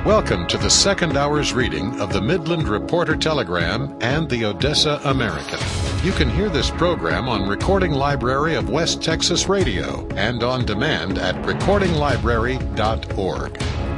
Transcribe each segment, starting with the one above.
Welcome to the second hour's reading of the Midland Reporter Telegram and the Odessa American. You can hear this program on Recording Library of West Texas Radio and on demand at recordinglibrary.org.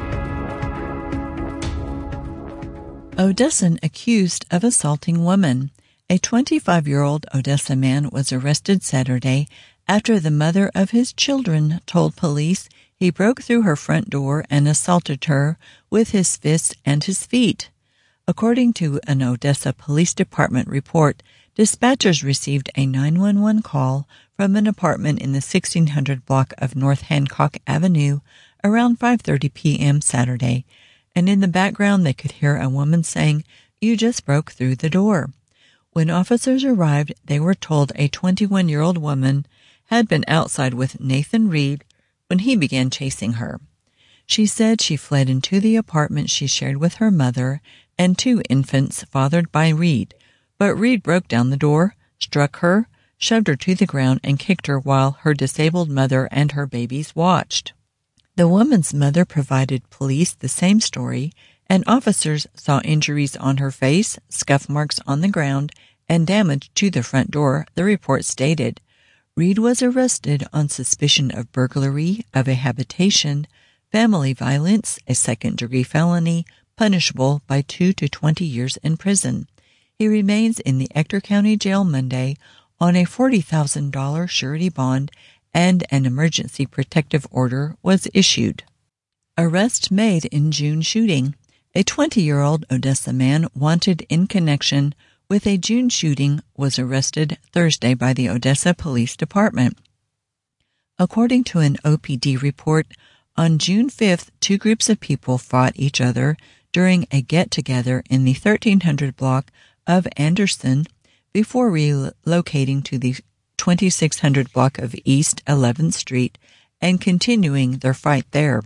Odessan accused of assaulting woman. A 25-year-old Odessa man was arrested Saturday after the mother of his children told police he broke through her front door and assaulted her with his fists and his feet. According to an Odessa Police Department report, dispatchers received a 911 call from an apartment in the 1600 block of North Hancock Avenue around 5:30 p.m. Saturday, and in the background they could hear a woman saying, "You just broke through the door." When officers arrived, they were told a 21-year-old woman had been outside with Nathan Reed when he began chasing her. She said she fled into the apartment she shared with her mother and two infants fathered by Reed, but Reed broke down the door, struck her, shoved her to the ground, and kicked her while her disabled mother and her babies watched. The woman's mother provided police the same story, and officers saw injuries on her face, scuff marks on the ground, and damage to the front door, the report stated. Reed was arrested on suspicion of burglary of a habitation, family violence, a second-degree felony, punishable by 2 to 20 years in prison. He remains in the Ector County Jail Monday on a $40,000 surety bond, and an emergency protective order was issued. Arrest made in June shooting. A 20-year-old Odessa man wanted in connection with a June shooting was arrested Thursday by the Odessa Police Department. According to an OPD report, on June 5th, two groups of people fought each other during a get-together in the 1300 block of Anderson before relocating to the 2600 block of East 11th Street and continuing their fight there.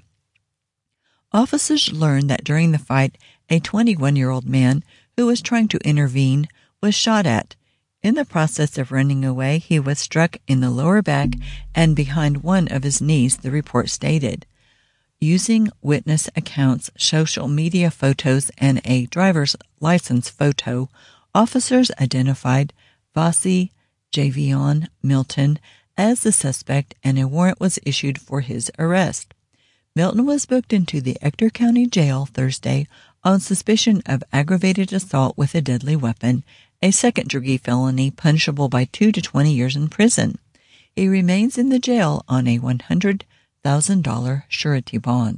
Officers learned that during the fight, a 21-year-old man who was trying to intervene was shot at. In the process of running away, he was struck in the lower back and behind one of his knees, the report stated. Using witness accounts, social media photos, and a driver's license photo, officers identified Vasi Javion Milton as the suspect, and a warrant was issued for his arrest. Milton was booked into the Ector County Jail Thursday on suspicion of aggravated assault with a deadly weapon, a second-degree felony punishable by 2 to 20 years in prison. He remains in the jail on a $100,000 surety bond.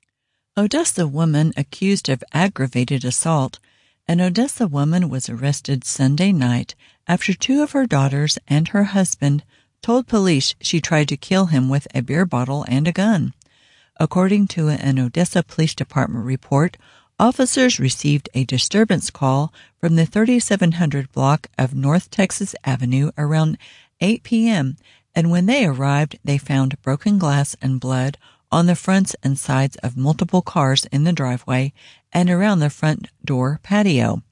Odessa woman accused of aggravated assault. An Odessa woman was arrested Sunday night after two of her daughters and her husband told police she tried to kill him with a beer bottle and a gun. According to an Odessa Police Department report, officers received a disturbance call from the 3700 block of North Texas Avenue around 8 p.m., and when they arrived, they found broken glass and blood on the fronts and sides of multiple cars in the driveway and around the front door patio.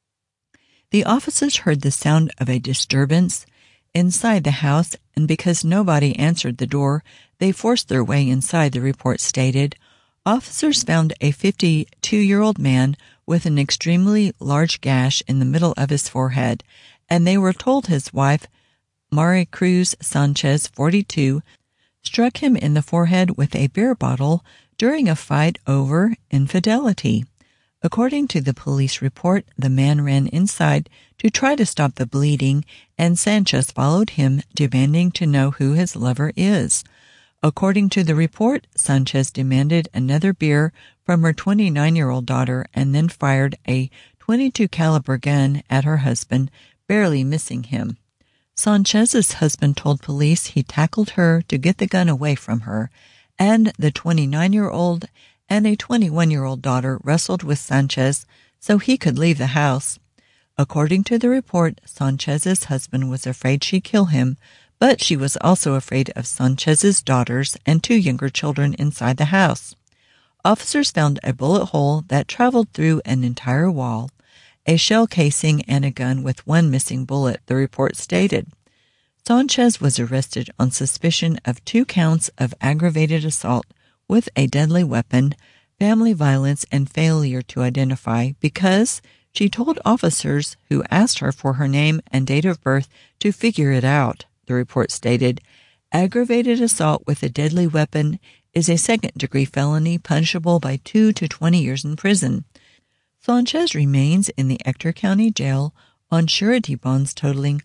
The officers heard the sound of a disturbance inside the house, and because nobody answered the door, they forced their way inside, the report stated. Officers found a 52-year-old man with an extremely large gash in the middle of his forehead, and they were told his wife, Maricruz Sanchez, 42, struck him in the forehead with a beer bottle during a fight over infidelity. According to the police report, the man ran inside to try to stop the bleeding, and Sanchez followed him, demanding to know who his lover is. According to the report, Sanchez demanded another beer from her 29-year-old daughter and then fired a .22 caliber gun at her husband, barely missing him. Sanchez's husband told police he tackled her to get the gun away from her, and the 29-year-old and a 21-year-old daughter wrestled with Sanchez so he could leave the house. According to the report, Sanchez's husband was afraid she'd kill him, but she was also afraid of Sanchez's daughters and two younger children inside the house. Officers found a bullet hole that traveled through an entire wall, a shell casing, and a gun with one missing bullet, the report stated. Sanchez was arrested on suspicion of 2 counts of aggravated assault with a deadly weapon, family violence, and failure to identify because she told officers who asked her for her name and date of birth to figure it out, the report stated. Aggravated assault with a deadly weapon is a second-degree felony punishable by 2 to 20 years in prison. Sanchez remains in the Ector County Jail on surety bonds totaling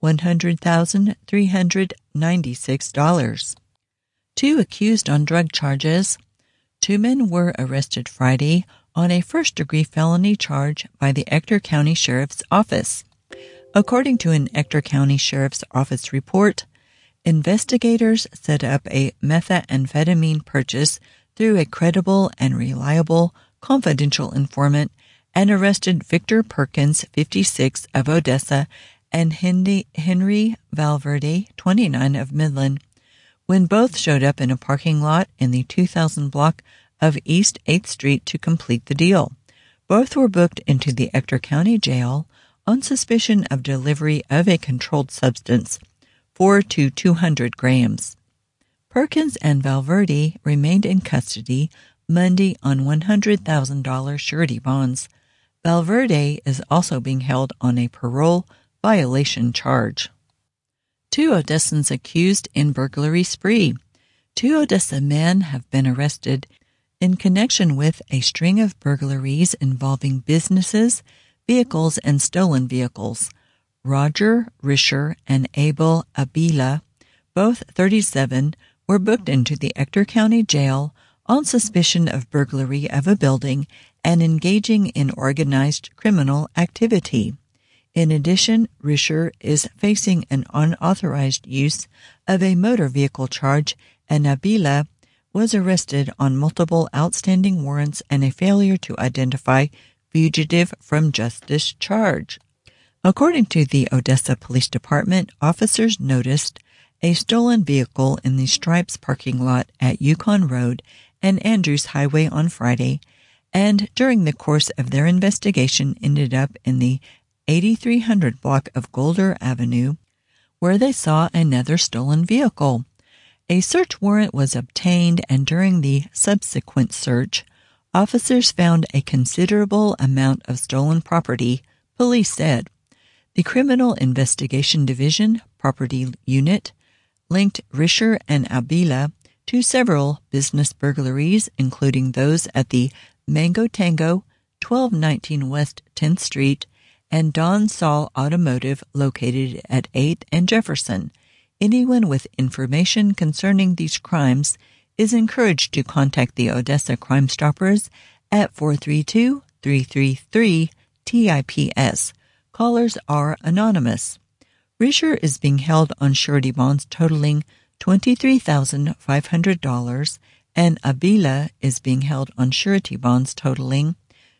$100,396. 2 accused on drug charges. 2 men were arrested Friday on a first-degree felony charge by the Ector County Sheriff's Office. According to an Ector County Sheriff's Office report, investigators set up a methamphetamine purchase through a credible and reliable confidential informant and arrested Victor Perkins, 56, of Odessa, and Henry Valverde, 29, of Midland, when both showed up in a parking lot in the 2000 block of East 8th Street to complete the deal. Both were booked into the Ector County Jail on suspicion of delivery of a controlled substance, 4 to 200 grams. Perkins and Valverde remained in custody Monday on $100,000 surety bonds. Valverde is also being held on a parole violation charge. 2 Odessans accused in burglary spree. 2 Odessa men have been arrested in connection with a string of burglaries involving businesses, vehicles, and stolen vehicles. Roger Risher and Abel Abila, both 37, were booked into the Ector County Jail on suspicion of burglary of a building and engaging in organized criminal activity. In addition, Risher is facing an unauthorized use of a motor vehicle charge, and Abila was arrested on multiple outstanding warrants and a failure to identify fugitive from justice charge. According to the Odessa Police Department, officers noticed a stolen vehicle in the Stripes parking lot at Yukon Road and Andrews Highway on Friday, and during the course of their investigation ended up in the 8300 block of Golder Avenue, where they saw another stolen vehicle. A search warrant was obtained, and during the subsequent search, officers found a considerable amount of stolen property, police said. The Criminal Investigation Division Property Unit linked Risher and Abila to several business burglaries, including those at the Mango Tango, 1219 West 10th Street, and Don Saul Automotive located at 8th and Jefferson. Anyone with information concerning these crimes is encouraged to contact the Odessa Crime Stoppers at 432-333-TIPS. Callers are anonymous. Risher is being held on surety bonds totaling $23,500, and Abila is being held on surety bonds totaling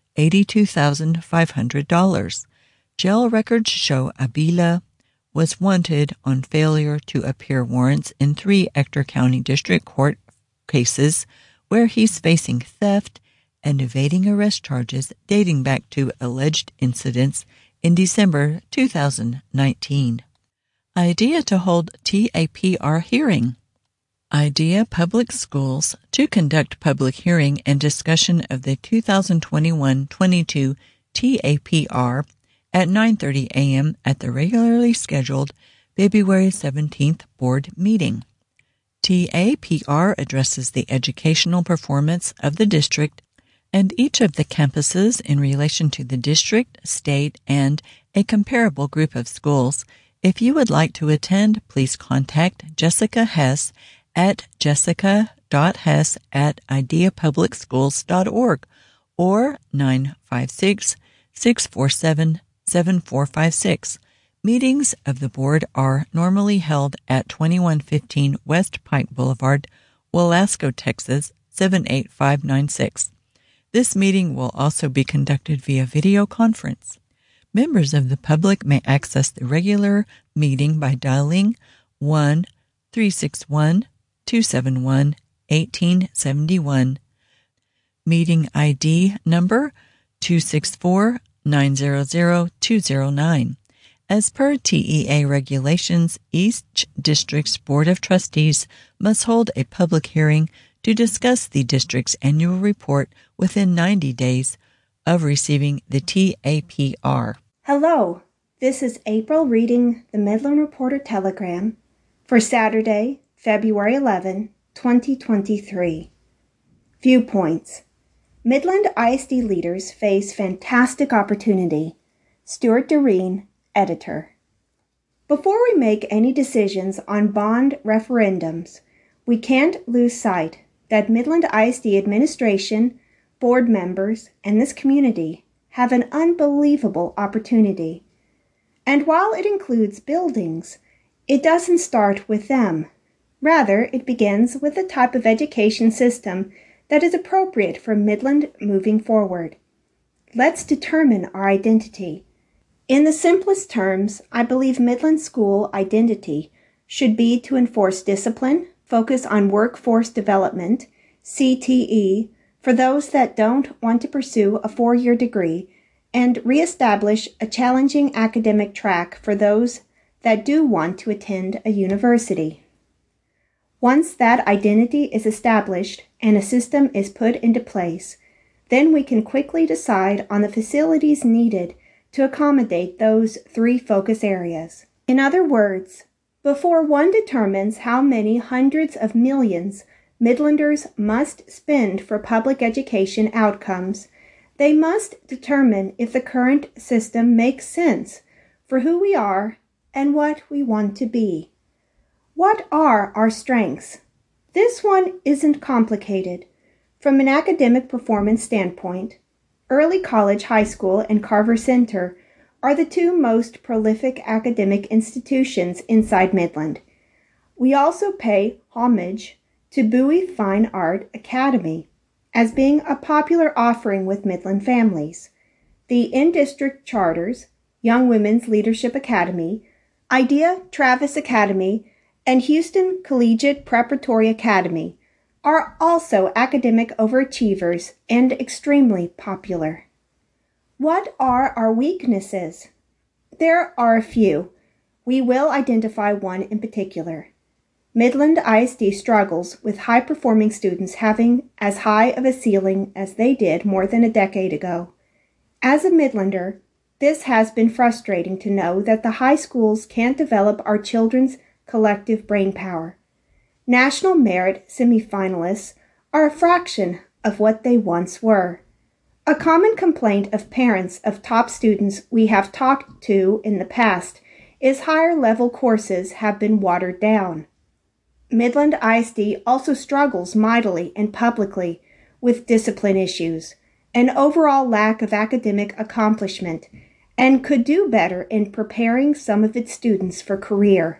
$82,500. Jail records show Abila was wanted on failure to appear warrants in 3 Ector County District Court cases where he's facing theft and evading arrest charges dating back to alleged incidents in December 2019. Idea to hold TAPR hearing. Idea Public Schools to conduct public hearing and discussion of the 2021-22 TAPR at 9:30 a.m. at the regularly scheduled February 17th board meeting. TAPR addresses the educational performance of the district and each of the campuses in relation to the district, state, and a comparable group of schools. If you would like to attend, please contact Jessica Hess at jessica.hess@ideapublicschools.org or 956-647-7456. Meetings of the board are normally held at 2115 West Pike Boulevard, Willasco, Texas, 78596. This meeting will also be conducted via video conference. Members of the public may access the regular meeting by dialing 1-361-271-1871. Meeting ID number 264-900-209. As per TEA regulations, each district's Board of Trustees must hold a public hearing to discuss the district's annual report within 90 days of receiving the TAPR. Hello, this is April reading the Midland Reporter Telegram for Saturday, February 11, 2023. Viewpoints. Midland ISD leaders face fantastic opportunity. Stuart Doreen, editor. Before we make any decisions on bond referendums, we can't lose sight that Midland ISD administration, board members, and this community have an unbelievable opportunity. And while it includes buildings, it doesn't start with them. Rather, it begins with the type of education system that is appropriate for Midland moving forward. Let's determine our identity. In the simplest terms, I believe Midland school identity should be to enforce discipline, focus on workforce development, CTE, for those that don't want to pursue a 4-year degree, and reestablish a challenging academic track for those that do want to attend a university. Once that identity is established and a system is put into place, then we can quickly decide on the facilities needed to accommodate those 3 focus areas. In other words, before one determines how many hundreds of millions Midlanders must spend for public education outcomes, they must determine if the current system makes sense for who we are and what we want to be. What are our strengths? This one isn't complicated. From an academic performance standpoint, Early College High School and Carver Center are the 2 most prolific academic institutions inside Midland. We also pay homage to Bowie Fine Art Academy as being a popular offering with Midland families. The in-district charters, Young Women's Leadership Academy, Idea Travis Academy, and Houston Collegiate Preparatory Academy are also academic overachievers and extremely popular. What are our weaknesses? There are a few. We will identify one in particular. Midland ISD struggles with high-performing students having as high of a ceiling as they did more than a decade ago. As a Midlander, this has been frustrating to know that the high schools can't develop our children's collective brain power. National Merit semifinalists are a fraction of what they once were. A common complaint of parents of top students we have talked to in the past is higher-level courses have been watered down. Midland ISD also struggles mightily and publicly with discipline issues, an overall lack of academic accomplishment, and could do better in preparing some of its students for career.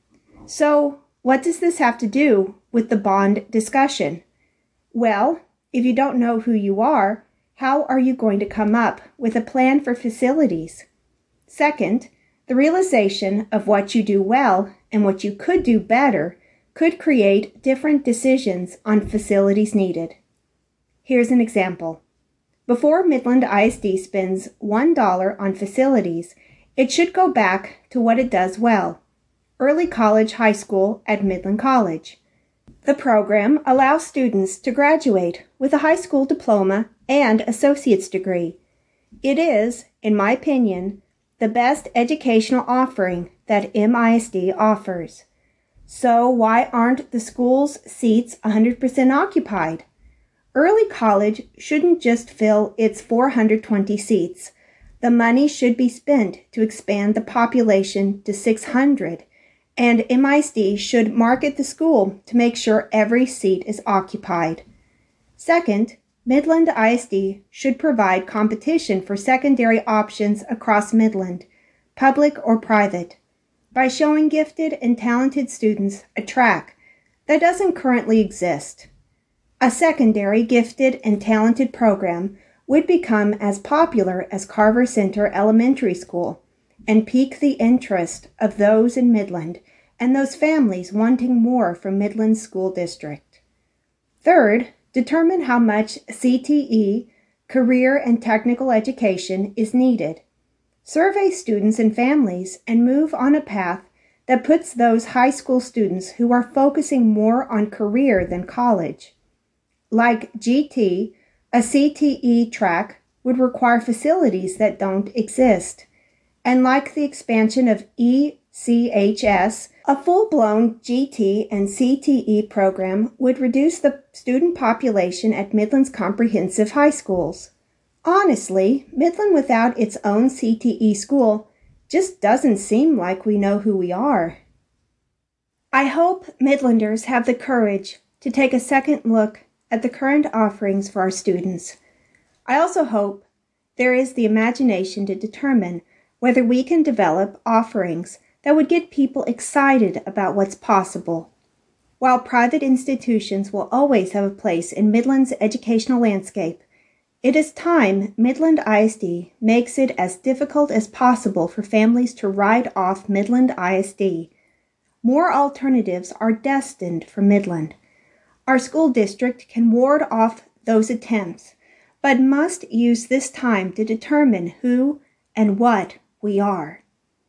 So, what does this have to do with the bond discussion? Well, if you don't know who you are, how are you going to come up with a plan for facilities? Second, the realization of what you do well and what you could do better could create different decisions on facilities needed. Here's an example. Before Midland ISD spends $1 on facilities, it should go back to what it does well. Early College High School at Midland College. The program allows students to graduate with a high school diploma and associate's degree. It is, in my opinion, the best educational offering that MISD offers. So why aren't the school's seats 100% occupied? Early College shouldn't just fill its 420 seats. The money should be spent to expand the population to 600. And MISD should market the school to make sure every seat is occupied. Second, Midland ISD should provide competition for secondary options across Midland, public or private, by showing gifted and talented students a track that doesn't currently exist. A secondary gifted and talented program would become as popular as Carver Center Elementary School and pique the interest of those in Midland and those families wanting more from Midland School District. Third, determine how much CTE, career and technical education, is needed. Survey students and families and move on a path that puts those high school students who are focusing more on career than college. Like GT, a CTE track would require facilities that don't exist. And like the expansion of ECHS, a full-blown GT and CTE program would reduce the student population at Midland's comprehensive high schools. Honestly, Midland without its own CTE school just doesn't seem like we know who we are. I hope Midlanders have the courage to take a second look at the current offerings for our students. I also hope there is the imagination to determine whether we can develop offerings that would get people excited about what's possible. While private institutions will always have a place in Midland's educational landscape, it is time Midland ISD makes it as difficult as possible for families to write off Midland ISD. More alternatives are destined for Midland. Our school district can ward off those attempts, but must use this time to determine who and what we are.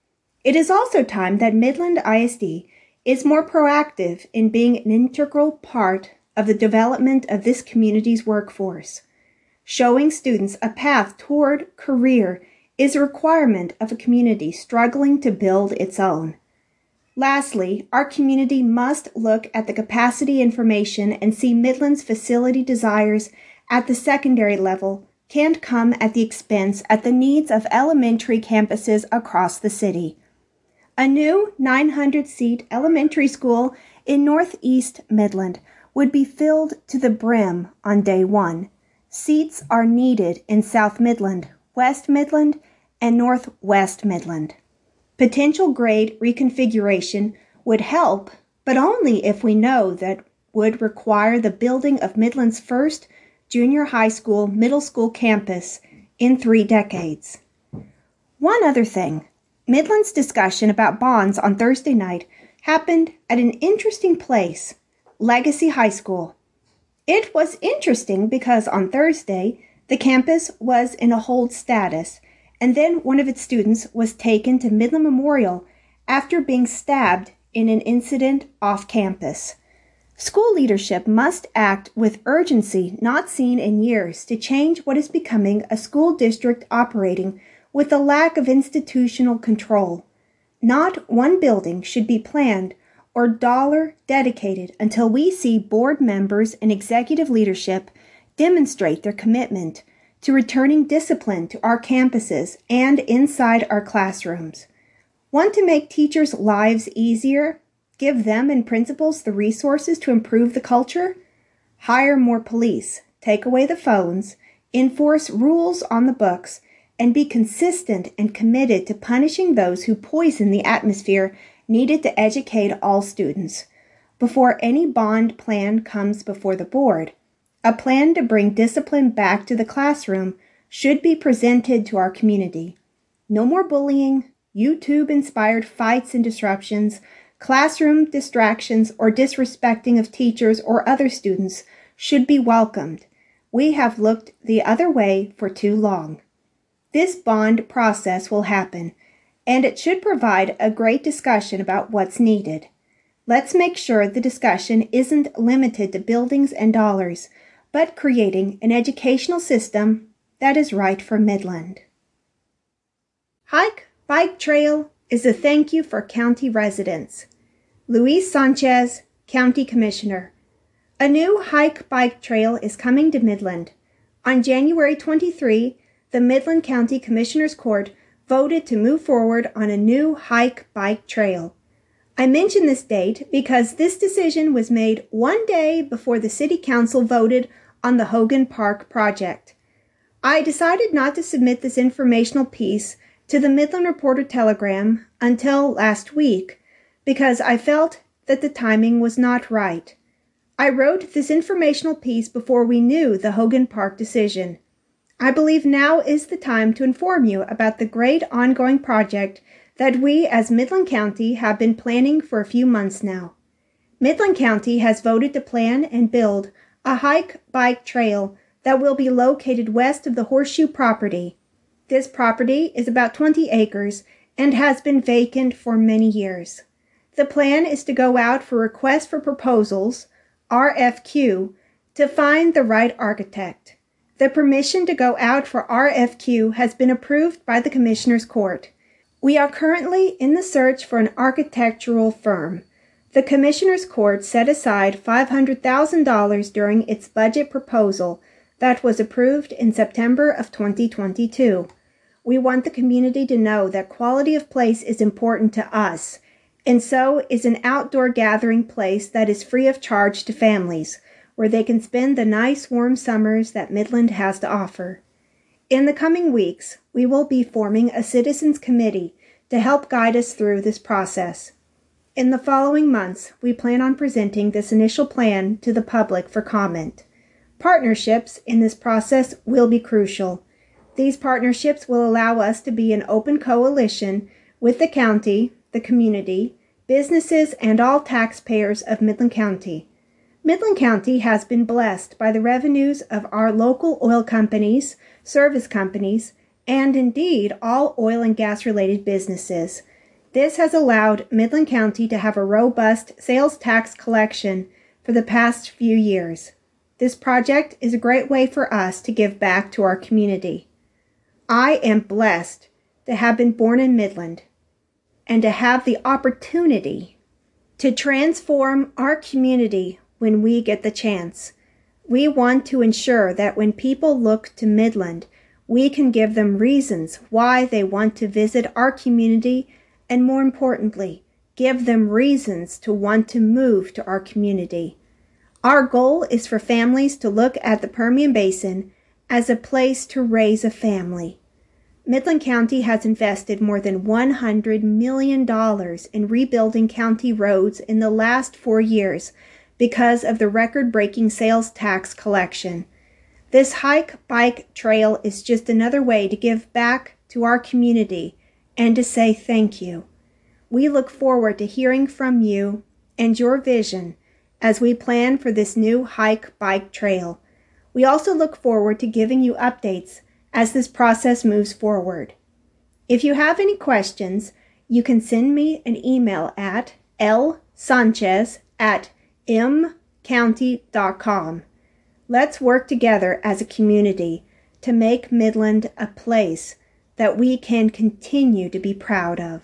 It is also time that Midland ISD is more proactive in being an integral part of the development of this community's workforce. Showing students a path toward career is a requirement of a community struggling to build its own. Lastly, our community must look at the capacity information and see Midland's facility desires at the secondary level can't come at the expense at the needs of elementary campuses across the city. A new 900-seat elementary school in Northeast Midland would be filled to the brim on day one. Seats are needed in South Midland, West Midland, and Northwest Midland. Potential grade reconfiguration would help, but only if we know that would require the building of Midland's first junior high school, middle school campus in 3 decades. One other thing, Midland's discussion about bonds on Thursday night happened at an interesting place, Legacy High School. It was interesting because on Thursday, the campus was in a hold status, and then one of its students was taken to Midland Memorial after being stabbed in an incident off campus. School leadership must act with urgency not seen in years to change what is becoming a school district operating with a lack of institutional control. Not one building should be planned or dollar dedicated until we see board members and executive leadership demonstrate their commitment to returning discipline to our campuses and inside our classrooms. Want to make teachers' lives easier? Give them and principals the resources to improve the culture? Hire more police, take away the phones, enforce rules on the books, and be consistent and committed to punishing those who poison the atmosphere needed to educate all students. Before any bond plan comes before the board, a plan to bring discipline back to the classroom should be presented to our community. No more bullying, YouTube-inspired fights and disruptions, classroom distractions, or disrespecting of teachers or other students should be welcomed. We have looked the other way for too long. This bond process will happen, and it should provide a great discussion about what's needed. Let's make sure the discussion isn't limited to buildings and dollars, but creating an educational system that is right for Midland. Hike, Bike Trail is a thank you for county residents. Luis Sanchez, County Commissioner. A new hike bike trail is coming to Midland. On January 23, the Midland County Commissioners Court voted to move forward on a new hike bike trail. I mention this date because this decision was made one day before the City Council voted on the Hogan Park project. I decided not to submit this informational piece to the Midland Reporter-Telegram until last week because I felt that the timing was not right. I wrote this informational piece before we knew the Hogan Park decision. I believe now is the time to inform you about the great ongoing project that we as Midland County have been planning for a few months now. Midland County has voted to plan and build a hike-bike trail that will be located west of the Horseshoe property. This property is about 20 acres and has been vacant for many years. The plan is to go out for requests for proposals, RFQ, To find the right architect. The permission to go out for RFQ has been approved by the Commissioner's Court. We are currently in the search for an architectural firm. The Commissioner's Court set aside $500,000 during its budget proposal that was approved in September of 2022. We want the community to know that quality of place is important to us, and so is an outdoor gathering place that is free of charge to families, where they can spend the nice warm summers that Midland has to offer. In the coming weeks, we will be forming a citizens committee to help guide us through this process. In the following months, we plan on presenting this initial plan to the public for comment. Partnerships in this process will be crucial. These partnerships will allow us to be an open coalition with the county, the community, businesses, and all taxpayers of Midland County. Midland County has been blessed by the revenues of our local oil companies, service companies, and indeed all oil and gas-related businesses. This has allowed Midland County to have a robust sales tax collection for the past few years. This project is a great way for us to give back to our community. I am blessed to have been born in Midland and to have the opportunity to transform our community when we get the chance. We want to ensure that when people look to Midland, we can give them reasons why they want to visit our community, and more importantly, give them reasons to want to move to our community. Our goal is for families to look at the Permian Basin as a place to raise a family. Midland County has invested more than $100 million in rebuilding county roads in the last 4 years because of the record-breaking sales tax collection. This hike-bike trail is just another way to give back to our community and to say thank you. We look forward to hearing from you and your vision as we plan for this new hike-bike trail. We also look forward to giving you updates as this process moves forward. If you have any questions, you can send me an email at lsanchez@mcounty.com. Let's work together as a community to make Midland a place that we can continue to be proud of.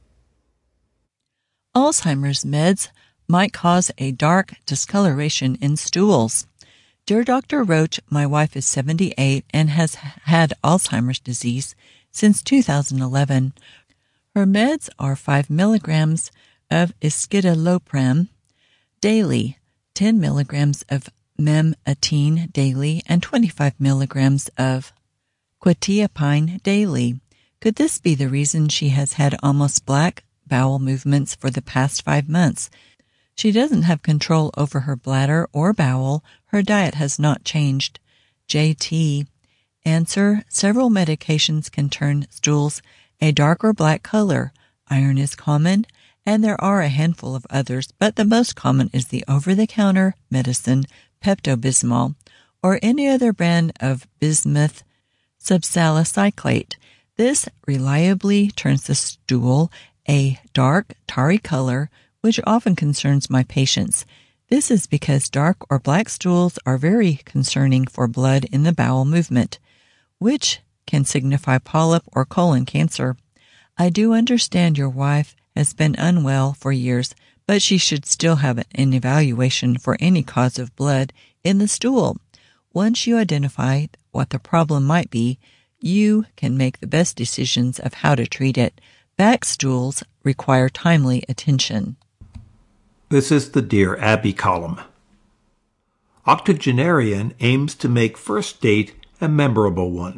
Alzheimer's meds might cause a dark discoloration in stools. Dear Dr. Roach, my wife is 78 and has had Alzheimer's disease since 2011. Her meds are 5 milligrams of escitalopram daily, 10 milligrams of memantine daily, and 25 milligrams of quetiapine daily. Could this be the reason she has had almost black bowel movements for the past 5 months? She doesn't have control over her bladder or bowel. Her diet has not changed. JT. Answer. Several medications can turn stools a dark or black color. Iron is common, and there are a handful of others, but the most common is the over-the-counter medicine Pepto-Bismol or any other brand of bismuth subsalicyclate. This reliably turns the stool a dark, tarry color, which often concerns my patients. This is because dark or black stools are very concerning for blood in the bowel movement, which can signify polyp or colon cancer. I do understand your wife has been unwell for years, but she should still have an evaluation for any cause of blood in the stool. Once you identify what the problem might be, you can make the best decisions of how to treat it. Back stools require timely attention. This is the Dear Abby column. Octogenarian aims to make first date a memorable one.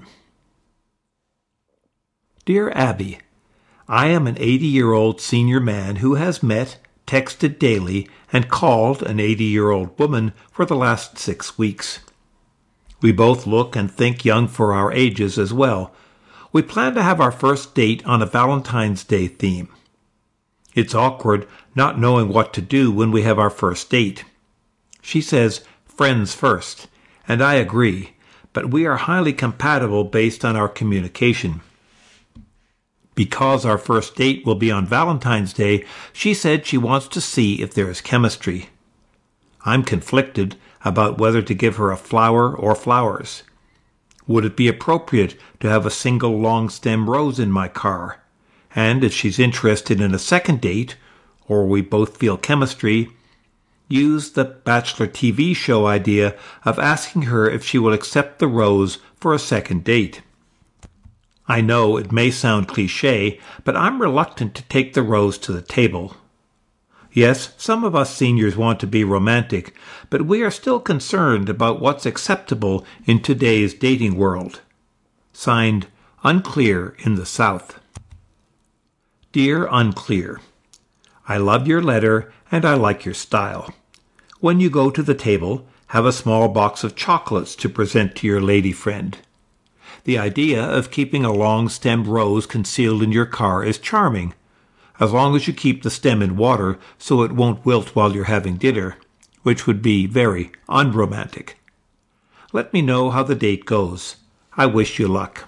Dear Abby, I am an 80-year-old senior man who has met, texted daily, and called an 80-year-old woman for the last 6 weeks. We both look and think young for our ages as well. We plan to have our first date on a Valentine's Day theme. It's awkward not knowing what to do when we have our first date. She says, friends first, and I agree, but we are highly compatible based on our communication. Because our first date will be on Valentine's Day, she said she wants to see if there is chemistry. I'm conflicted about whether to give her a flower or flowers. Would it be appropriate to have a single long-stem rose in my car? And if she's interested in a second date, or we both feel chemistry, use the Bachelor TV show idea of asking her if she will accept the rose for a second date. I know it may sound cliché, but I'm reluctant to take the rose to the table. Yes, some of us seniors want to be romantic, but we are still concerned about what's acceptable in today's dating world. Signed, Unclear in the South. Dear Unclear, I love your letter and I like your style. When you go to the table, have a small box of chocolates to present to your lady friend. The idea of keeping a long-stemmed rose concealed in your car is charming, as long as you keep the stem in water so it won't wilt while you're having dinner, which would be very unromantic. Let me know how the date goes. I wish you luck.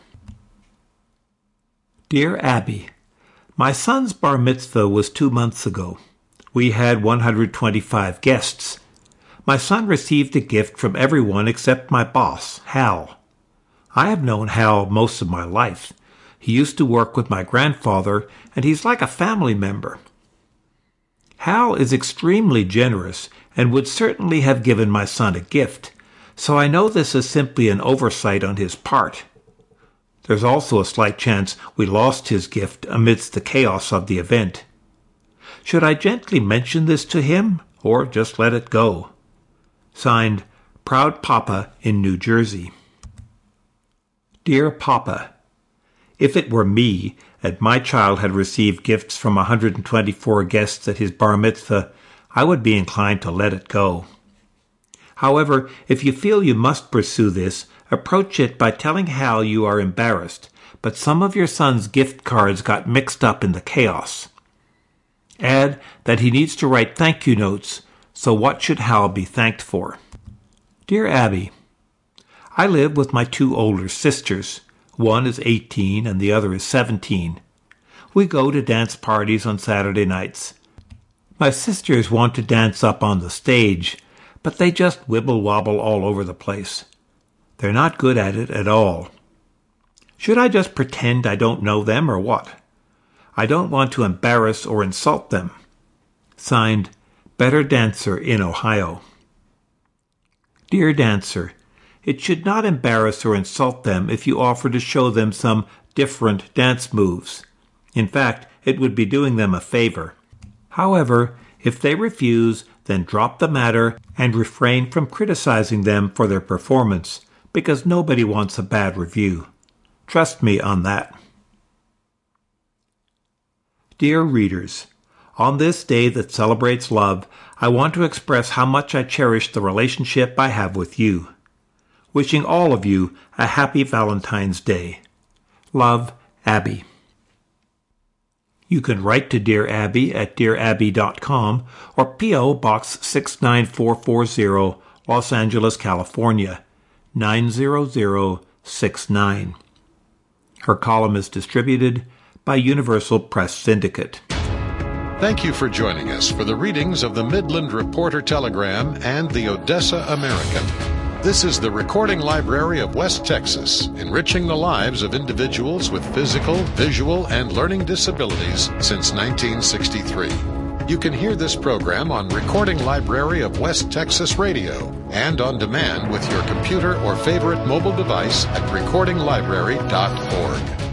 Dear Abby, my son's bar mitzvah was 2 months ago. We had 125 guests. My son received a gift from everyone except my boss, Hal. I have known Hal most of my life. He used to work with my grandfather, and he's like a family member. Hal is extremely generous and would certainly have given my son a gift, so I know this is simply an oversight on his part. There's also a slight chance we lost his gift amidst the chaos of the event. Should I gently mention this to him, or just let it go? Signed, Proud Papa in New Jersey. Dear Papa, if it were me, and my child had received gifts from 124 guests at his bar mitzvah, I would be inclined to let it go. However, if you feel you must pursue this, approach it by telling Hal you are embarrassed, but some of your son's gift cards got mixed up in the chaos. Add that he needs to write thank you notes, so what should Hal be thanked for? Dear Abby, I live with my 2 older sisters. One is 18 and the other is 17. We go to dance parties on Saturday nights. My sisters want to dance up on the stage, but they just wibble-wobble all over the place. They're not good at it at all. Should I just pretend I don't know them or what? I don't want to embarrass or insult them. Signed, Better Dancer in Ohio. Dear Dancer, it should not embarrass or insult them if you offer to show them some different dance moves. In fact, it would be doing them a favor. However, if they refuse, then drop the matter and refrain from criticizing them for their performance, because nobody wants a bad review. Trust me on that. Dear readers, on this day that celebrates love, I want to express how much I cherish the relationship I have with you. Wishing all of you a happy Valentine's Day. Love, Abby. You can write to Dear Abby at dearabby.com or P.O. Box 69440, Los Angeles, California, 90069. Her column is distributed by Universal Press Syndicate. Thank you for joining us for the readings of the Midland Reporter Telegram and the Odessa American. This is the Recording Library of West Texas, enriching the lives of individuals with physical, visual, and learning disabilities since 1963. You can hear this program on Recording Library of West Texas Radio and on demand with your computer or favorite mobile device at recordinglibrary.org.